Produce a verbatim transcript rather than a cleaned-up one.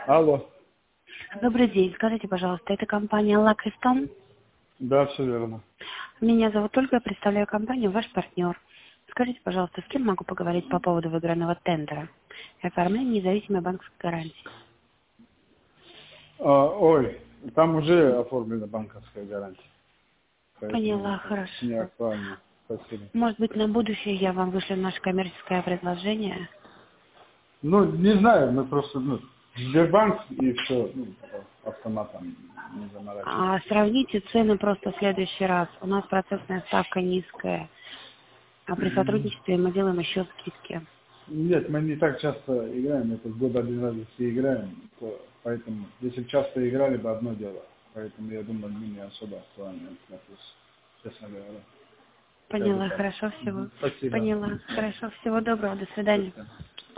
Алло. Добрый день. Скажите, пожалуйста, это компания Лакристон? Да, все верно. Меня зовут Ольга, я представляю компанию «Ваш партнер». Скажите, пожалуйста, с кем могу поговорить по поводу выигранного тендера и оформления независимой банковской гарантии? А, ой, там уже оформлена банковская гарантия. Поэтому Поняла, это не хорошо. актуально. Спасибо. Может быть, на будущее я вам вышлю наше коммерческое предложение? Ну, не знаю, мы просто, ну, Сбербанк и все, ну, автоматом не заморачиваемся. А сравните цены просто в следующий раз. У нас процентная ставка низкая, а при сотрудничестве мы делаем еще скидки. Нет, мы не так часто играем, это в год один раз если играем, то поэтому, если бы часто играли бы, одно дело. Поэтому я думаю, мы не особо актуальны этот вопрос, честно говоря. Скажу Поняла, так. хорошо, всего. Мгм. Спасибо. Поняла, хорошо, всего доброго, до свидания. Спасибо.